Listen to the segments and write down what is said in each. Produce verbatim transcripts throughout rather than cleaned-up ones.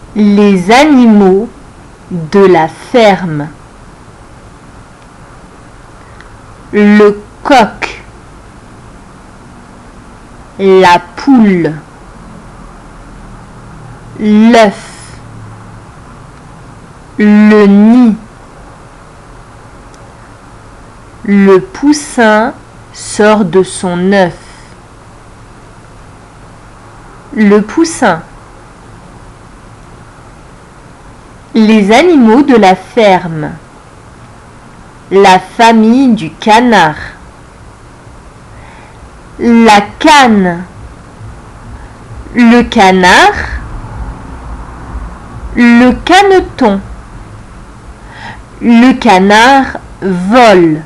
Les animaux de la ferme. Le coq, la poule, l'œuf, le nid. Le poussin sort de son œuf. Le poussin. Les animaux de la ferme. La famille du canard. La canne. Le canard. Le caneton. Le canard vole.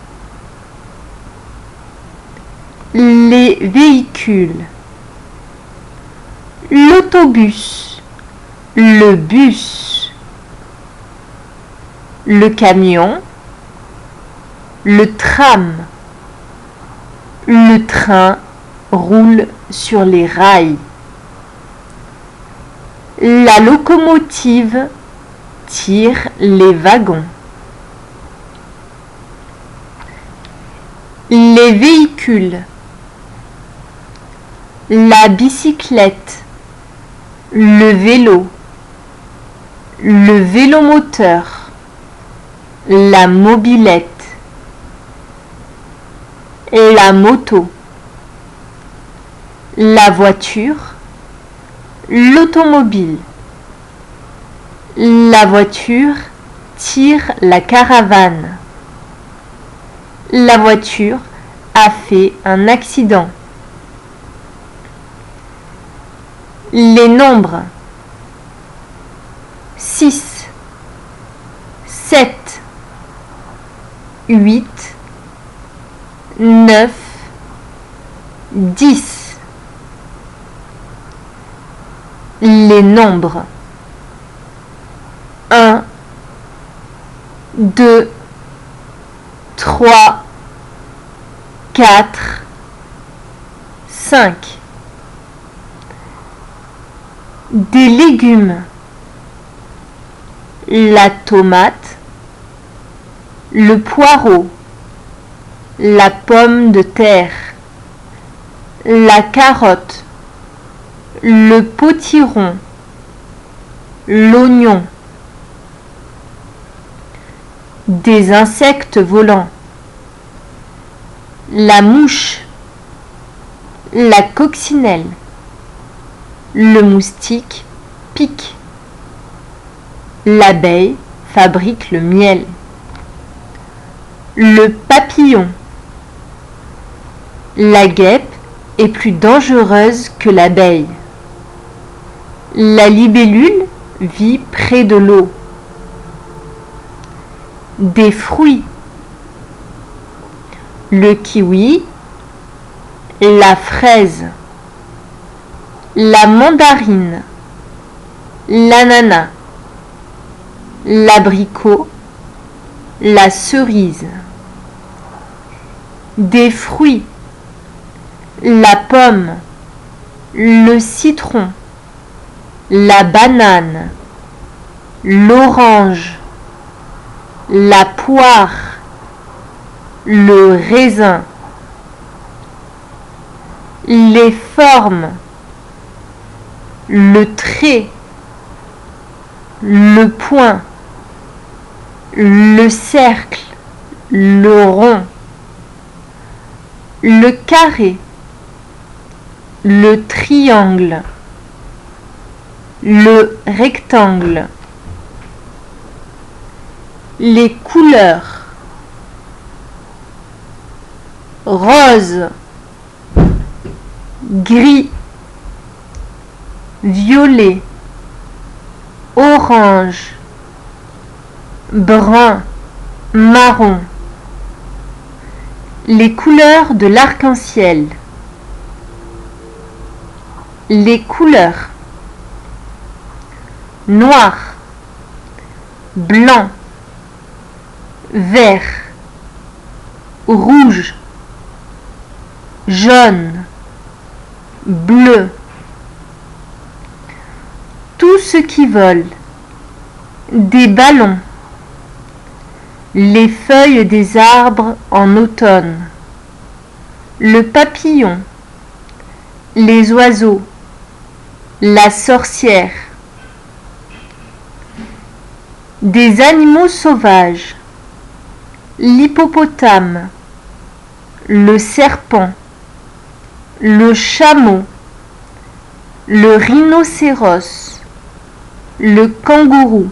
Les véhicules. L'autobus. Le bus. Le camion. Le tram. Le train roule sur les rails. La locomotive tire les wagons. Les véhicules. La bicyclette. Le vélo. Le vélomoteur. La mobilette. La moto. La voiture. L'automobile. La voiture tire la caravane. La voiture a fait un accident. Les nombres. six, sept, huit, neuf, dix. Les nombres. un, deux, trois, quatre, cinq. Des légumes. La tomate, le poireau, la pomme de terre, la carotte, le potiron, l'oignon. Des insectes volants. La mouche, la coccinelle, le moustique pique. L'abeille fabrique le miel. Le papillon. La guêpe est plus dangereuse que l'abeille. La libellule vit près de l'eau. Des fruits. Le kiwi, la fraise, la mandarine, l'ananas, l'abricot, la cerise. Des fruits. La pomme, le citron, la banane, l'orange, la poire, le raisin. Les formes. Le trait, le point, le cercle, le rond, le carré, le triangle, le rectangle. Les couleurs. Rose, gris, violet, orange, brun, marron. Les couleurs de l'arc-en-ciel. Les couleurs. Noir, blanc, vert, rouge, jaune, bleu. tout ce qui vole, des ballons, les feuilles des arbres en automne, le papillon, les oiseaux, la sorcière, des animaux sauvages, l'hippopotame, le serpent, le chameau, le rhinocéros, le kangourou,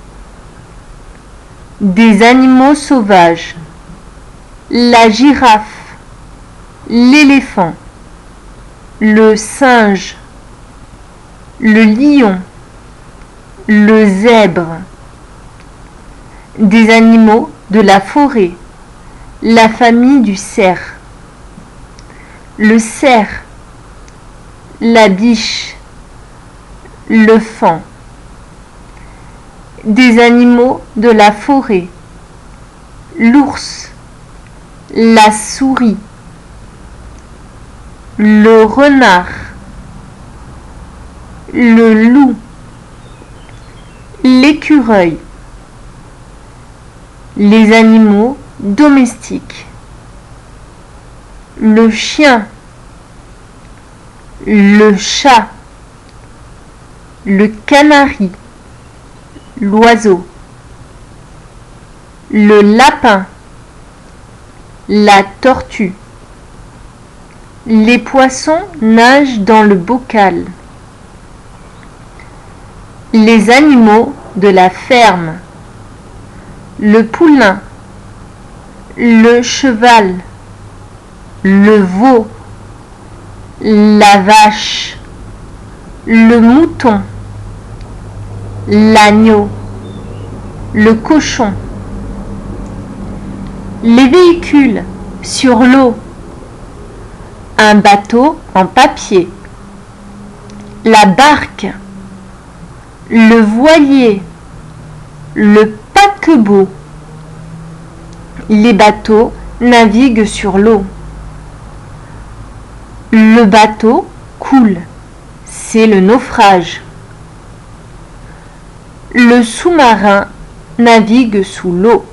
des animaux sauvages, la girafe, l'éléphant, le singe, le lion, le zèbre, des animaux de la forêt, la famille du cerf, le cerf, la biche, le faon, des animaux de la forêt, l'ours, la souris, le renard, le loup, l'écureuil, les animaux domestiques, le chien, le chat, le canari, l'oiseau, le lapin, la tortue. Les poissons nagent dans le bocal. Les animaux de la ferme, le poulain, le cheval, le veau, la vache, le mouton, l'agneau, le cochon, les véhicules sur l'eau, un bateau en papier, la barque, le voilier, le paquebot. Les bateaux naviguent sur l'eau. Le bateau coule, c'est le naufrage. Le sous-marin navigue sous l'eau.